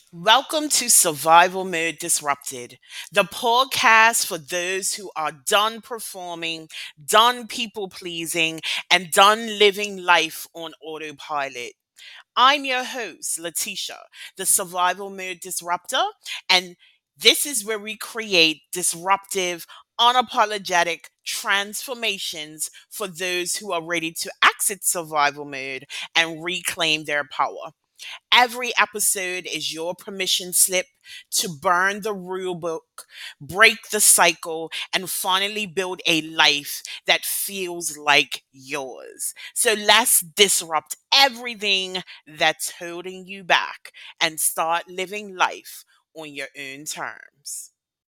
Welcome to Survival Mode Disrupted, the podcast for those who are done performing, done people pleasing, and done living life on autopilot. I'm your host, Letitia, the Survival Mode Disruptor, and this is where we create disruptive, unapologetic transformations for those who are ready to exit survival mode and reclaim their power. Every episode is your permission slip to burn the rule book, break the cycle, and finally build a life that feels like yours. So let's disrupt everything that's holding you back and start living life on your own terms.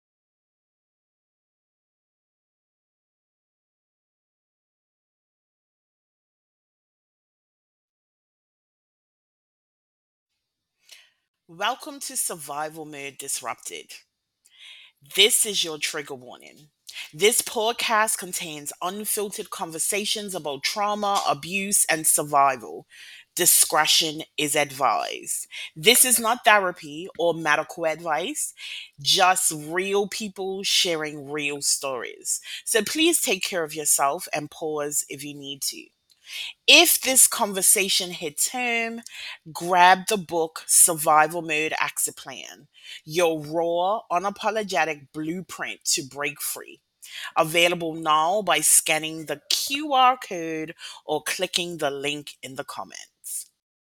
Welcome to Survival Mode Disrupted. This is your trigger warning. This podcast contains unfiltered conversations about trauma, abuse, and survival. Discretion is advised. This is not therapy or medical advice, just real people sharing real stories. So please take care of yourself and pause if you need to. If this conversation hits home, grab the book Survival Mode Exit Plan, your raw, unapologetic blueprint to break free. Available now by scanning the QR code or clicking the link in the comments.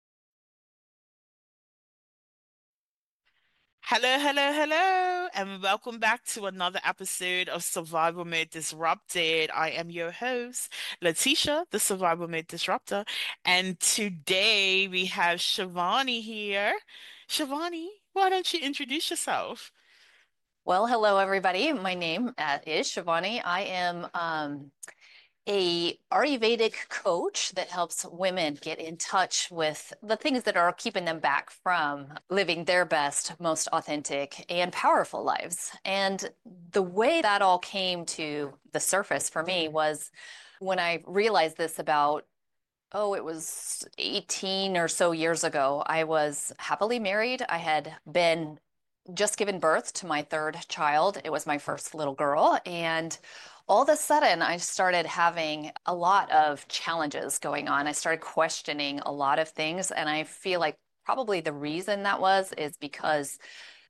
Hello, hello, hello, and welcome back to another episode of Survival Mode Disrupted. I am your host, Letitia, the Survival Mode Disruptor, and today we have Shivani here. Shivani, why don't you introduce yourself? Well, hello everybody. My name is Shivani. I am a Ayurvedic coach that helps women get in touch with the things that are keeping them back from living their best, most authentic and powerful lives. And the way that all came to the surface for me was when I realized this about it was 18 or so years ago. I was happily married. I had been just given birth to my third child. It was my first little girl. And all of a sudden, I started having a lot of challenges going on. I started questioning a lot of things. And I feel like probably the reason that was is because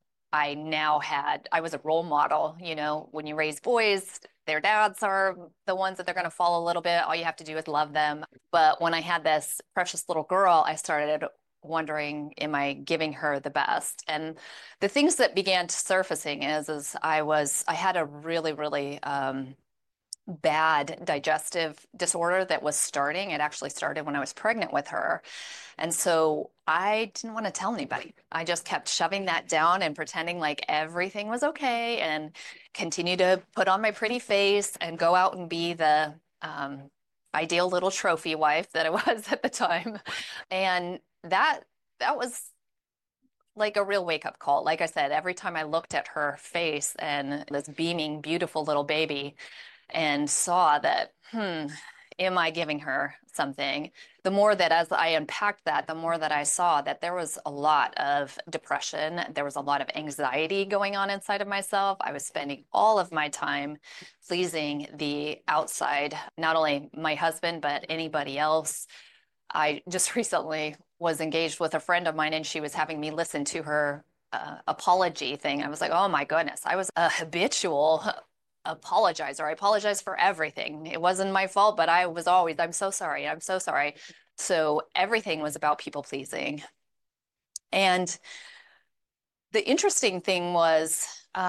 I was a role model. When you raise boys, their dads are the ones that they're going to follow a little bit. All you have to do is love them. But when I had this precious little girl, I started wondering, am I giving her the best? And the things that began to surfacing is I had a really, really bad digestive disorder that was starting. It actually started when I was pregnant with her. And so I didn't want to tell anybody. I just kept shoving that down and pretending like everything was okay and continue to put on my pretty face and go out and be the ideal little trophy wife that I was at the time. And that was like a real wake-up call. Like I said, every time I looked at her face and this beaming, beautiful little baby, and saw that, am I giving her something? The more that as I unpacked that, the more that I saw that there was a lot of depression, there was a lot of anxiety going on inside of myself. I was spending all of my time pleasing the outside, not only my husband, but anybody else. I just recently was engaged with a friend of mine, and she was having me listen to her apology thing. I was like, oh my goodness, I was a habitual apologizer. I apologize for everything. It wasn't my fault, but I'm so sorry. I'm so sorry. So everything was about people pleasing. And the interesting thing was,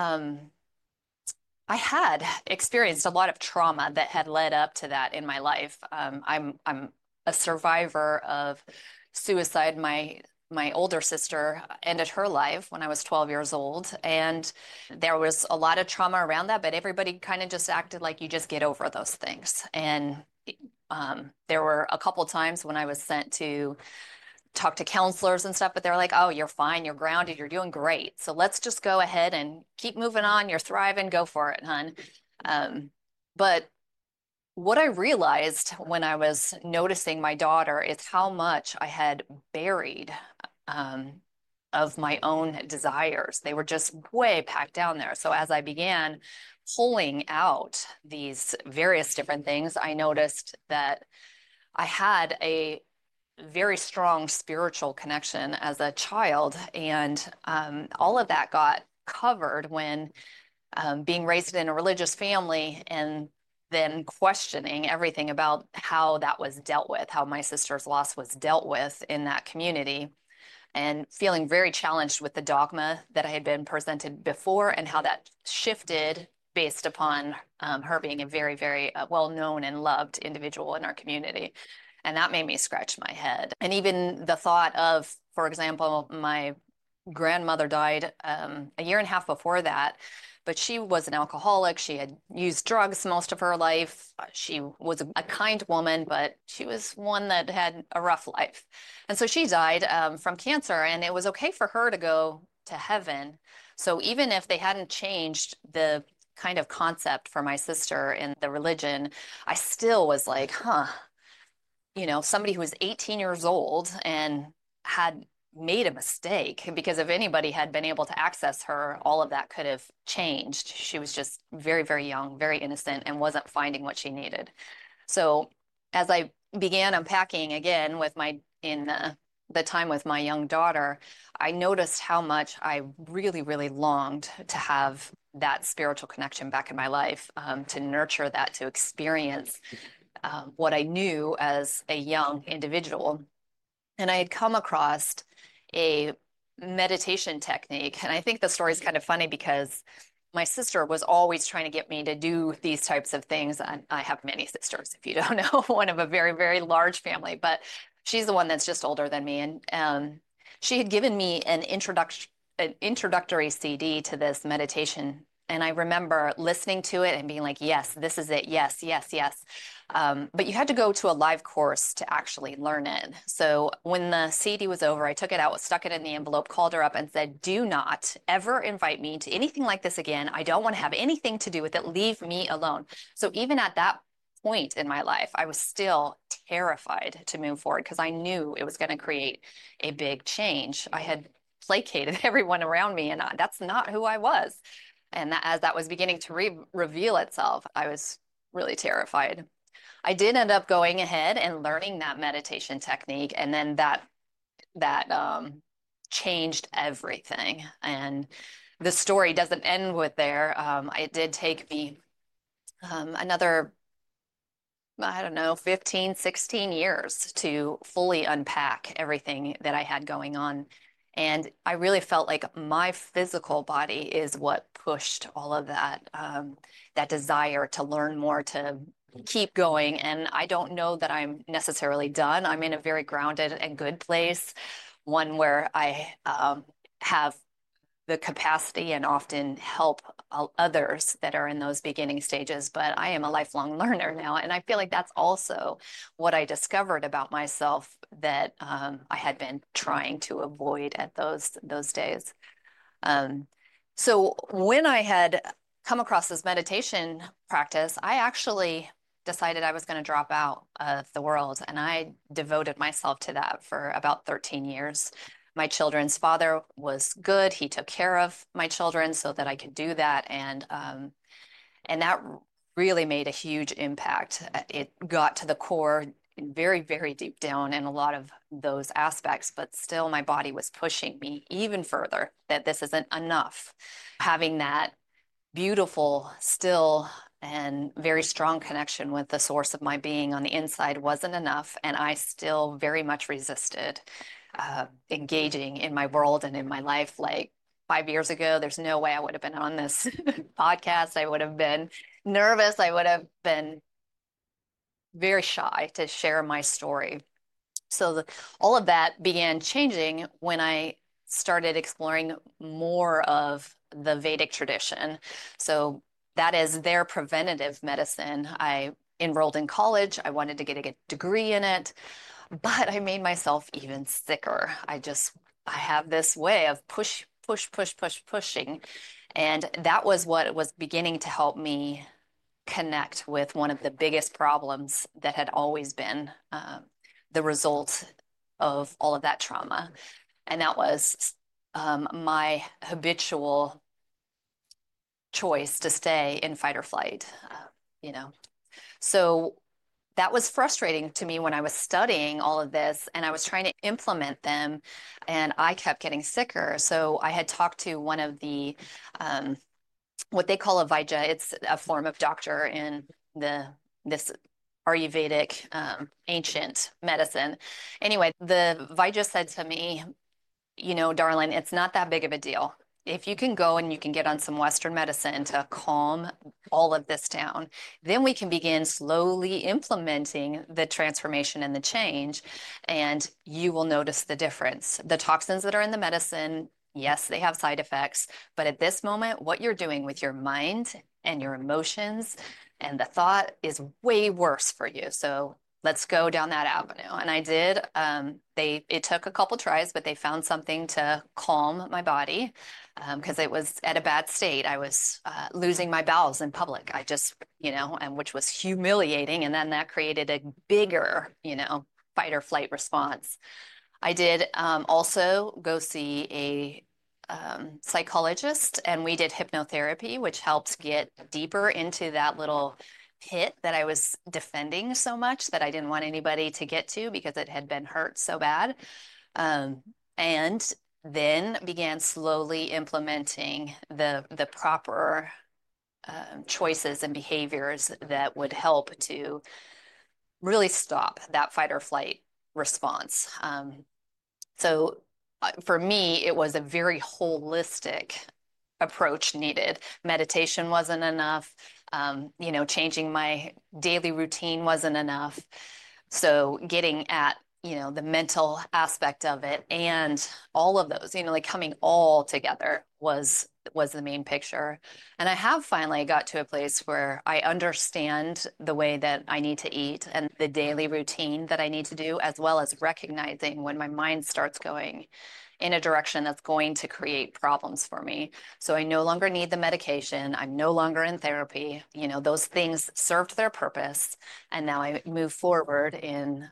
I had experienced a lot of trauma that had led up to that in my life. I'm a survivor of suicide. My older sister ended her life when I was 12 years old, and there was a lot of trauma around that. But everybody kind of just acted like you just get over those things. And there were a couple times when I was sent to talk to counselors and stuff, but they're like, oh, you're fine, you're grounded, you're doing great. So let's just go ahead and keep moving on. You're thriving, go for it, hun. Um, but what I realized when I was noticing my daughter is how much I had buried um, of my own desires. They were just way packed down there. So as I began pulling out these various different things, I noticed that I had a very strong spiritual connection as a child. And all of that got covered when being raised in a religious family and then questioning everything about how that was dealt with, how my sister's loss was dealt with in that community, and feeling very challenged with the dogma that I had been presented before and how that shifted based upon her being a very, very well-known and loved individual in our community. And that made me scratch my head. And even the thought of, for example, my grandmother died a year and a half before that, but she was an alcoholic. She had used drugs most of her life. She was a kind woman, but she was one that had a rough life. And so she died from cancer, and it was okay for her to go to heaven. So even if they hadn't changed the kind of concept for my sister in the religion, I still was like, huh, somebody who was 18 years old and had made a mistake, because if anybody had been able to access her, all of that could have changed. She was just very, very young, very innocent, and wasn't finding what she needed. So as I began unpacking again in the time with my young daughter, I noticed how much I really, really longed to have that spiritual connection back in my life, to nurture that, to experience what I knew as a young individual. And I had come across a meditation technique. And I think the story is kind of funny because my sister was always trying to get me to do these types of things. I have many sisters, if you don't know, one of a very, very large family, but she's the one that's just older than me. And she had given me an introductory CD to this meditation. And I remember listening to it and being like, yes, this is it. Yes, yes, yes. But you had to go to a live course to actually learn it. So when the CD was over, I took it out, stuck it in the envelope, called her up and said, do not ever invite me to anything like this again. I don't want to have anything to do with it. Leave me alone. So even at that point in my life, I was still terrified to move forward because I knew it was going to create a big change. I had placated everyone around me, and that's not who I was. And as that was beginning to reveal itself, I was really terrified. I did end up going ahead and learning that meditation technique, and then that changed everything. And the story doesn't end with there. It did take me another, I don't know, 15, 16 years to fully unpack everything that I had going on. And I really felt like my physical body is what pushed all of that desire to learn more, to keep going. And I don't know that I'm necessarily done. I'm in a very grounded and good place, one where I have the capacity and often help others that are in those beginning stages. But I am a lifelong learner now. And I feel like that's also what I discovered about myself that I had been trying to avoid at those days. Um, so when I had come across this meditation practice, I actually decided I was going to drop out of the world. And I devoted myself to that for about 13 years. My children's father was good. He took care of my children so that I could do that. And that really made a huge impact. It got to the core, very, very deep down in a lot of those aspects, but still my body was pushing me even further that this isn't enough. Having that beautiful, still, and very strong connection with the source of my being on the inside wasn't enough. And I still very much resisted engaging in my world and in my life. Like 5 years ago, there's no way I would have been on this podcast. I would have been nervous. I would have been very shy to share my story. So all of that began changing when I started exploring more of the Vedic tradition. So that is their preventative medicine. I enrolled in college. I wanted to get a degree in it, but I made myself even sicker. I have this way of pushing. And that was what was beginning to help me connect with one of the biggest problems that had always been the result of all of that trauma. And that was my habitual choice to stay in fight or flight. You know, so that was frustrating to me when I was studying all of this and I was trying to implement them, and I kept getting sicker. So I had talked to one of the um, what they call a Vaidya. It's a form of doctor in the this Ayurvedic ancient medicine. Anyway, the Vaidya said to me, darling, it's not that big of a deal. If you can go and you can get on some Western medicine to calm all of this down, then we can begin slowly implementing the transformation and the change, and you will notice the difference. The toxins that are in the medicine, yes, they have side effects, but at this moment, what you're doing with your mind and your emotions and the thought is way worse for you. So let's go down that avenue. And I did. It took a couple tries, but they found something to calm my body because it was at a bad state. I was losing my bowels in public. I just, and which was humiliating. And then that created a bigger, fight or flight response. I did also go see a psychologist, and we did hypnotherapy, which helped get deeper into that little pit that I was defending so much that I didn't want anybody to get to because it had been hurt so bad. And then began slowly implementing the proper choices and behaviors that would help to really stop that fight or flight response. So for me, it was a very holistic approach needed. Meditation wasn't enough. Changing my daily routine wasn't enough. So getting at, the mental aspect of it and all of those, like coming all together was the main picture. And I have finally got to a place where I understand the way that I need to eat and the daily routine that I need to do, as well as recognizing when my mind starts going in a direction that's going to create problems for me. So I no longer need the medication. I'm no longer in therapy. Those things served their purpose. And now I move forward in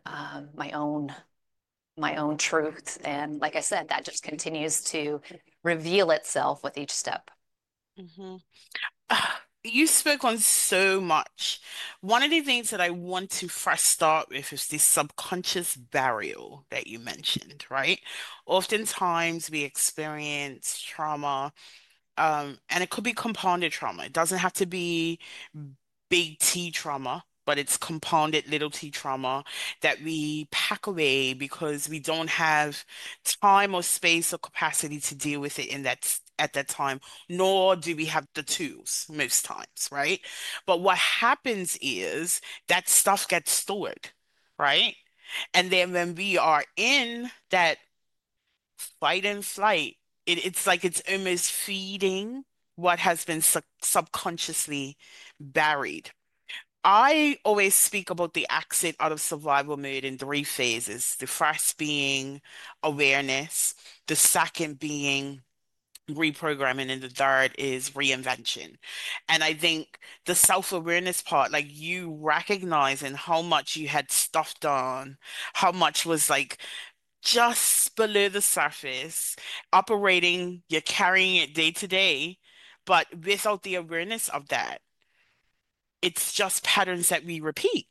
my own truth. And like I said, that just continues to reveal itself with each step. Mhm. You spoke on so much. One of the things that I want to first start with is this subconscious burial that you mentioned, right? Oftentimes we experience trauma, and it could be compounded trauma. It doesn't have to be big T trauma, but it's compounded little T trauma that we pack away because we don't have time or space or capacity to deal with it in that at that time, nor do we have the tools most times, right? But what happens is that stuff gets stored, right? And then when we are in that fight and flight, it's like it's almost feeding what has been subconsciously buried. I always speak about the exit out of survival mode in three phases. The first being awareness, the second being reprogramming, and the third is reinvention. And I think the self-awareness part, like you recognizing how much you had stuffed on, how much was like just below the surface, operating, you're carrying it day to day, but without the awareness of that, it's just patterns that we repeat.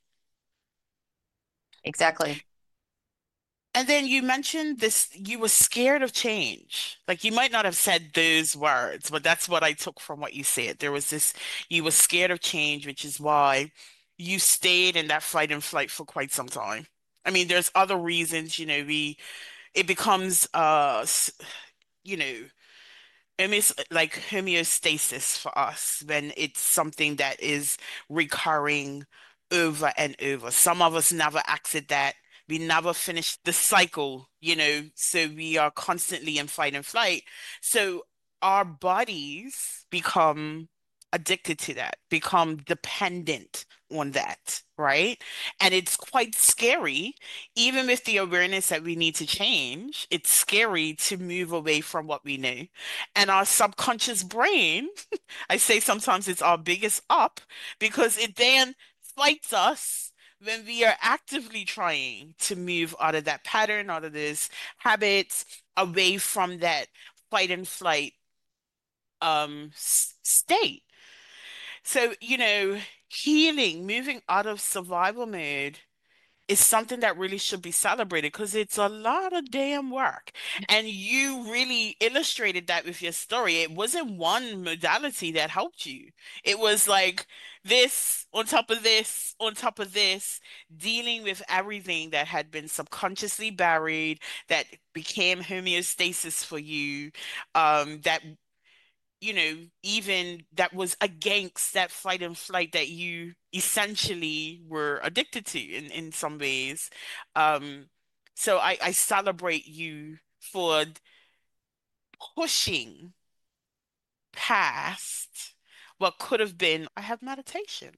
Exactly. And then you mentioned this, you were scared of change. Like you might not have said those words, but that's what I took from what you said. There was this, you were scared of change, which is why you stayed in that fight and flight for quite some time. I mean, there's other reasons, it becomes, you know, like homeostasis for us when it's something that is recurring over and over. Some of us never exit that. We never finish the cycle, so we are constantly in fight and flight. So our bodies become addicted to that, become dependent on that, right? And it's quite scary, even with the awareness that we need to change, it's scary to move away from what we know. And our subconscious brain, I say sometimes it's our biggest up because it then fights us when we are actively trying to move out of that pattern, out of this habits, away from that fight and flight state. So, healing, moving out of survival mode is something that really should be celebrated because it's a lot of damn work. And you really illustrated that with your story. It wasn't one modality that helped you. It was like this on top of this on top of this, dealing with everything that had been subconsciously buried, that became homeostasis for you, that even that was against that fight and flight that you essentially were addicted to in some ways. Um, so I celebrate you for pushing past what could have been, I have meditation.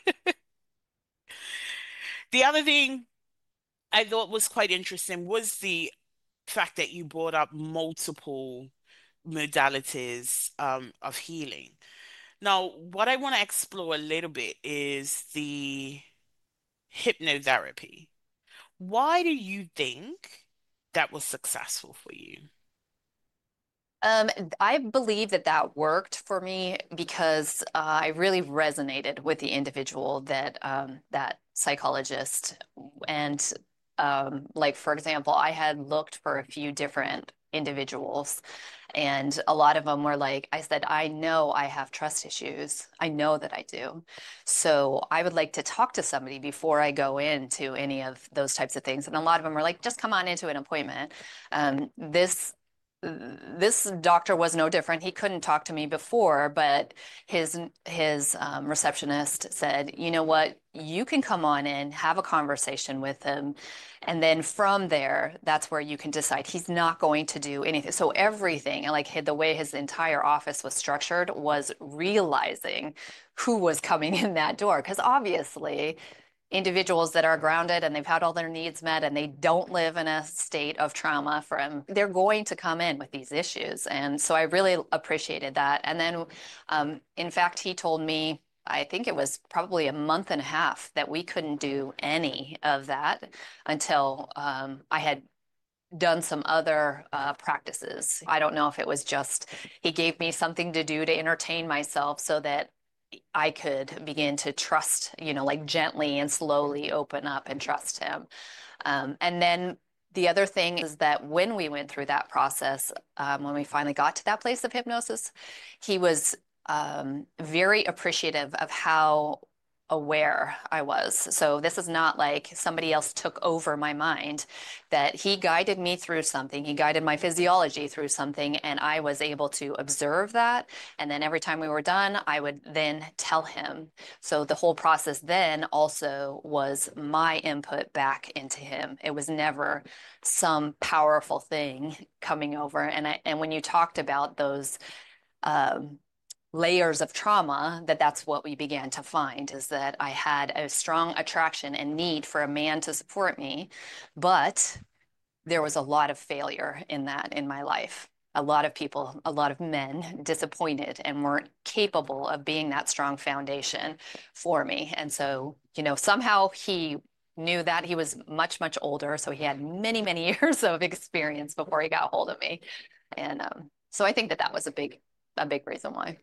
The other thing I thought was quite interesting was the fact that you brought up multiple modalities of healing. Now, what I want to explore a little bit is the hypnotherapy. Why do you think that was successful for you? Um, I believe that that worked for me because I really resonated with the individual that psychologist. And like for example, I had looked for a few different individuals, and a lot of them were like, I said, I know I have trust issues. I know that I do. So I would like to talk to somebody before I go into any of those types of things. And a lot of them were like, just come on into an appointment. This doctor was no different. He couldn't talk to me before, but his receptionist said, "You know what? You can come on in, have a conversation with him, and then from there, that's where you can decide." He's not going to do anything. So everything, like the way his entire office was structured, was realizing who was coming in that door, because obviously individuals that are grounded and they've had all their needs met and they don't live in a state of trauma from they're going to come in with these issues. And so I really appreciated that. And then in fact he told me, I think it was probably a month and a half, that we couldn't do any of that until I had done some other practices. I don't know if it was just he gave me something to do to entertain myself so that I could begin to trust, like gently and slowly open up and trust him. And then the other thing is that when we went through that process, when we finally got to that place of hypnosis, he was very appreciative of how aware I was. So this is not like somebody else took over my mind, that he guided me through something. He guided my physiology through something, and I was able to observe that. And then every time we were done, I would then tell him. So the whole process then also was my input back into him. It was never some powerful thing coming over. And when you talked about those um, layers of trauma, that's what we began to find, is that I had a strong attraction and need for a man to support me, but there was a lot of failure in that in my life. A lot of people, a lot of men disappointed and weren't capable of being that strong foundation for me. And so, somehow he knew that. He was much, much older. So he had many, many years of experience before he got hold of me. And so I think that that was a big reason why.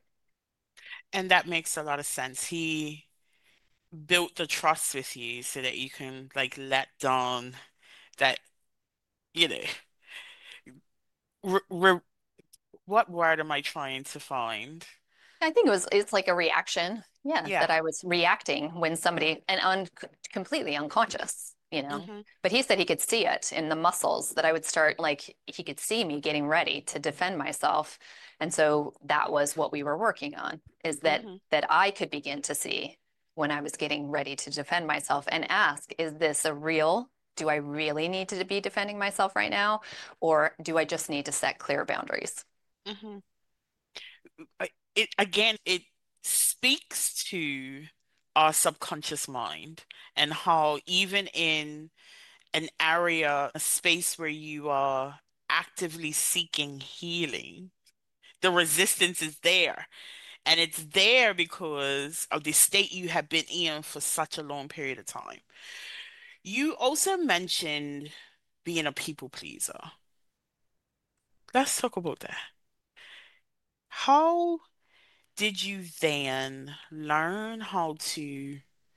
And that makes a lot of sense. He built the trust with you so that you can like let down that, you know, re re what word am I trying to find? I think it's like a reaction. Yeah, Yeah. that I was reacting when somebody and completely unconscious. Hmm. But he said he could see it in the muscles, that I would start, like he could see me getting ready to defend myself. And so that was what we were working on, is that Hmm. that I could begin to see when I was getting ready to defend myself and ask, is this a real? Do I really need to be defending myself right now? Or do I just need to set clear boundaries? Hmm. It again, it speaks to our subconscious mind and how even in an area, a space where you are actively seeking healing, the resistance is there. And it's there because of the state you have been in for such a long period of time. You also mentioned being a people pleaser. let's talk about that. How did you then learn how to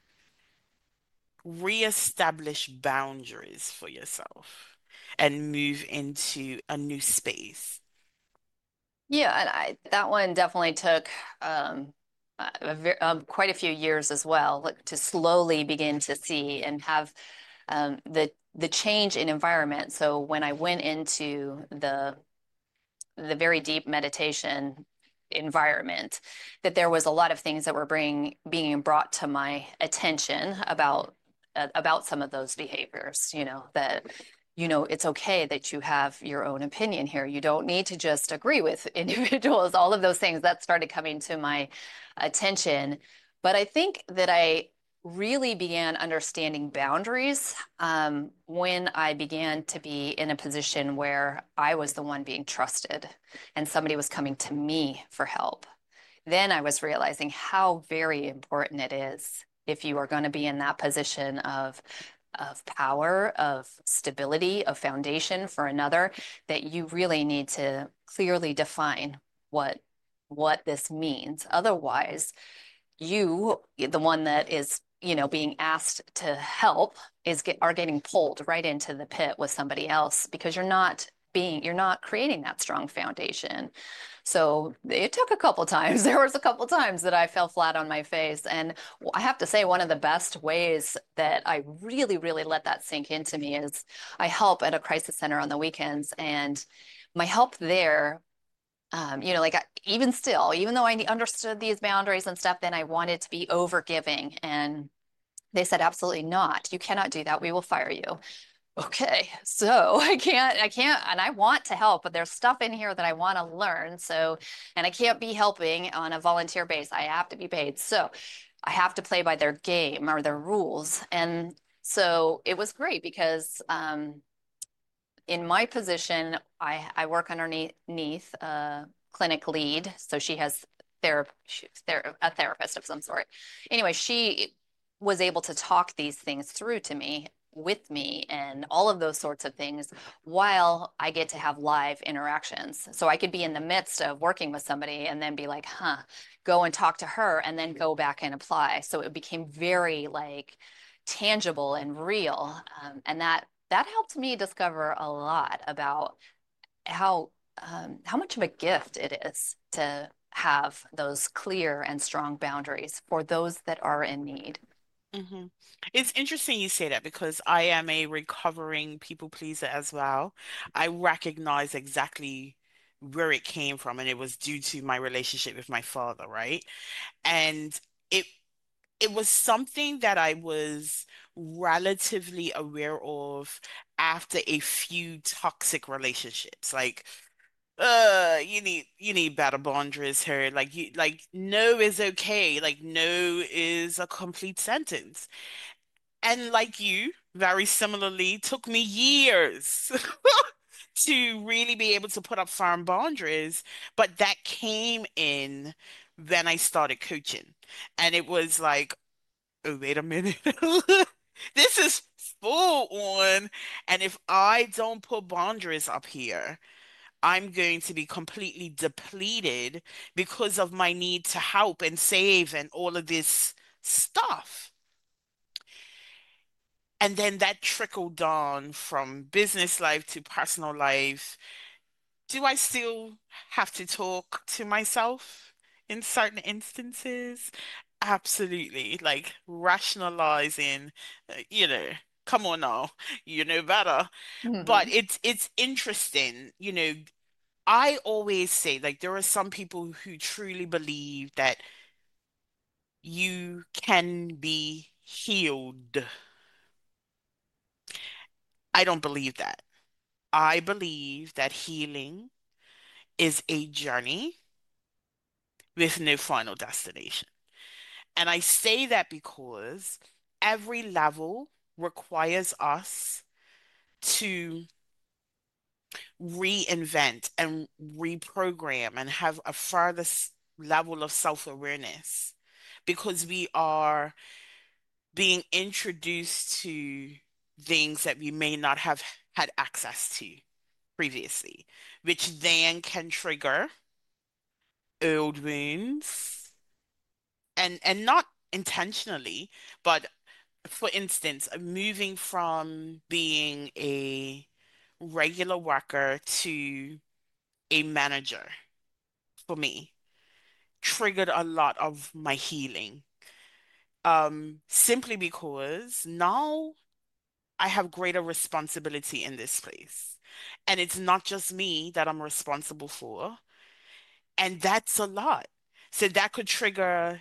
reestablish boundaries for yourself and move into a new space? Yeah, and that one definitely took quite a few years as well, like, to slowly begin to see and have the change in environment. So when I went into the very deep meditation environment, that there was a lot of things that were being brought to my attention about some of those behaviors, that it's okay that you have your own opinion here. You don't need to just agree with individuals, all of those things that started coming to my attention. But I think that I really began understanding boundaries when I began to be in a position where I was the one being trusted and somebody was coming to me for help. Then I was realizing how very important it is if you are going to be in that position of power, of stability, of foundation for another, that you really need to clearly define what this means. Otherwise, you, the one that is, being asked to help, are getting pulled right into the pit with somebody else because you're not creating that strong foundation. So it took a couple times. There was a couple times that I fell flat on my face. And I have to say, one of the best ways that I really, really let that sink into me is I help at a crisis center on the weekends. And my help there, like even still, even though I understood these boundaries and stuff, then I wanted to be over giving. And they said, absolutely not. You cannot do that. We will fire you. Okay, so I can't, and I want to help, but there's stuff in here that I want to learn. So, and I can't be helping on a volunteer base. I have to be paid. So I have to play by their game or their rules. And so it was great because in my position, I work underneath a clinic lead. So she has a therapist of some sort. Anyway, she was able to talk these things through to me with me and all of those sorts of things while I get to have live interactions. So I could be in the midst of working with somebody and then be like, huh, go and talk to her and then go back and apply. So it became very like tangible and real. And that helped me discover a lot about how how much of a gift it is to have those clear and strong boundaries for those that are in need. Hmm. It's interesting you say that because I am a recovering people pleaser as well. I recognize exactly where it came from, and it was due to my relationship with my father, right? And it it was something that I was relatively aware of after a few toxic relationships. Like, you need better boundaries here. Like no is okay. Like no is a complete sentence. And like you, very similarly, took me years to really be able to put up firm boundaries. But that came in when I started coaching. And it was like, oh, wait a minute. This is full on. And if I don't put boundaries up here, I'm going to be completely depleted because of my need to help and save and all of this stuff. And then that trickled down from business life to personal life. Do I still have to talk to myself in certain instances? Absolutely. Like rationalizing, you know, come on now, you know better. But Mhm. it's interesting, I always say like there are some people who truly believe that you can be healed. I don't believe that. I believe that healing is a journey with no final destination. And I say that because every level requires us to reinvent and reprogram and have a further level of self-awareness because we are being introduced to things that we may not have had access to. previously, which then can trigger old wounds and not intentionally, but for instance, moving from being a regular worker to a manager for me triggered a lot of my healing. Simply because now I have greater responsibility in this place. And it's not just me that I'm responsible for. And that's a lot. So that could trigger,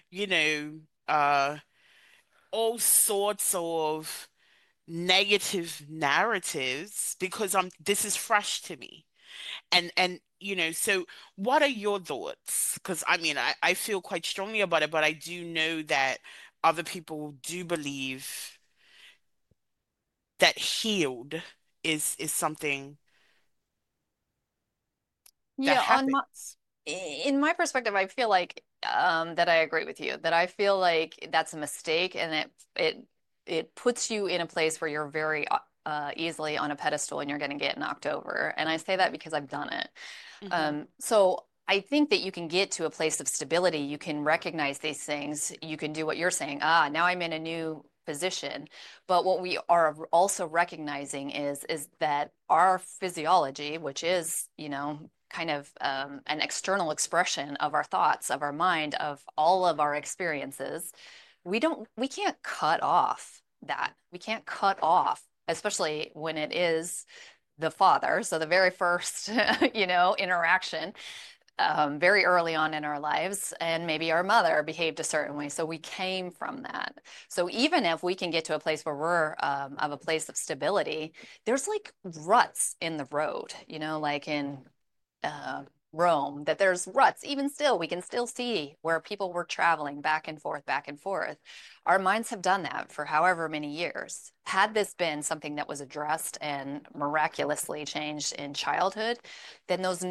all sorts of negative narratives because this is fresh to me. And so what are your thoughts? Because I mean, I feel quite strongly about it, but I do know that other people do believe that healed is something that Yeah, happens. in my perspective, I feel like that I agree with you, that I feel like that's a mistake and it puts you in a place where you're very easily on a pedestal and you're going to get knocked over. And I say that because I've done it. Hmm. So I think that you can get to a place of stability. You can recognize these things. You can do what you're saying. Ah, now I'm in a new position. But what we are also recognizing is that our physiology, which is, kind of an external expression of our thoughts, of our mind, of all of our experiences, we can't cut off that. We can't cut off, especially when it is the father. So the very first, interaction very early on in our lives, and maybe our mother behaved a certain way. So we came from that. So even if we can get to a place where we're of a place of stability, there's like ruts in the road, like in uh, Rome, that there's ruts. Even still, we can still see where people were traveling back and forth, back and forth. Our minds have done that for however many years. Had this been something that was addressed and miraculously changed in childhood, then those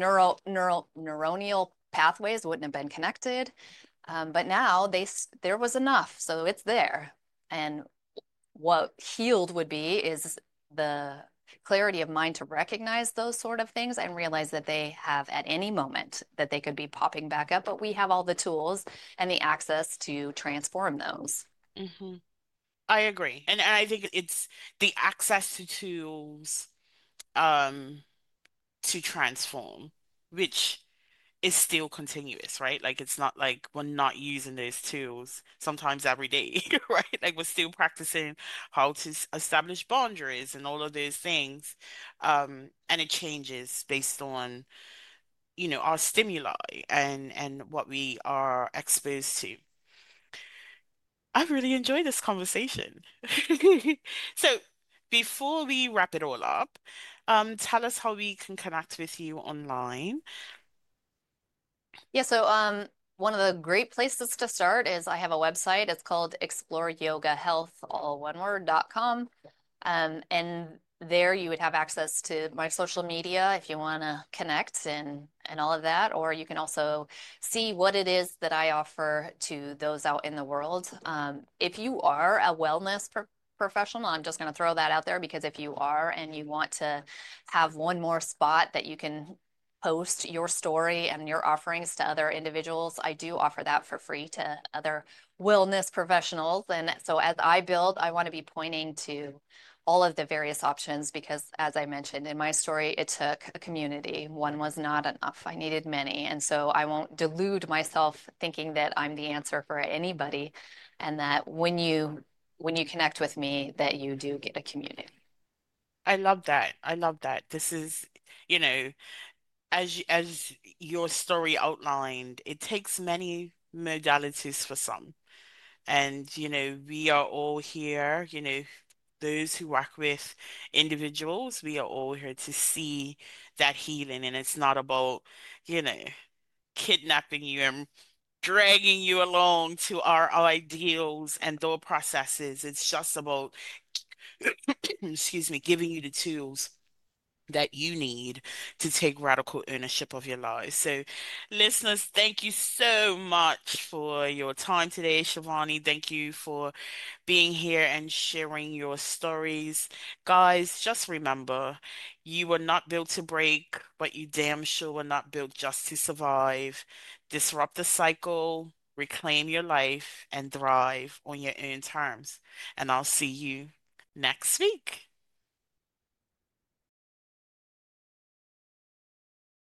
neuronal pathways wouldn't have been connected. But now there was enough, so it's there. And what healed would be is the clarity of mind to recognize those sort of things and realize that they have at any moment that they could be popping back up, but we have all the tools and the access to transform those. Hmm. I agree. And I think it's the access to tools um to transform, which is still continuous, right? Like it's not like we're not using those tools sometimes every day, right? Like we're still practicing how to establish boundaries and all of those things. And it changes based on, our stimuli and what we are exposed to. I really enjoyed this conversation. So before we wrap it all up, tell us how we can connect with you online. Yeah, so one of the great places to start is I have a website. It's called Explore Yoga Health, all one word.com. And there you would have access to my social media if you want to connect and all of that. Or you can also see what it is that I offer to those out in the world. If you are a wellness professional, I'm just going to throw that out there because if you are and you want to have one more spot that you can post your story and your offerings to other individuals, I do offer that for free to other wellness professionals. And so as I build, I want to be pointing to all of the various options because, as I mentioned in my story, it took a community. One was not enough. I needed many. And so I won't delude myself thinking that I'm the answer for anybody and that when you connect with me that you do get a community. I love that. I love that. This is, you know, as your story outlined, it takes many modalities for some. And, we are all here, those who work with individuals, we are all here to see that healing. And it's not about, you know, kidnapping you and dragging you along to our ideals and thought processes. It's just about, excuse me, giving you the tools that you need to take radical ownership of your lives. So, listeners, thank you so much for your time today, Shivani. Thank you for being here and sharing your stories. Guys, just remember, you were not built to break, but you damn sure were not built just to survive. Disrupt the cycle, reclaim your life, and thrive on your own terms. And I'll see you next week.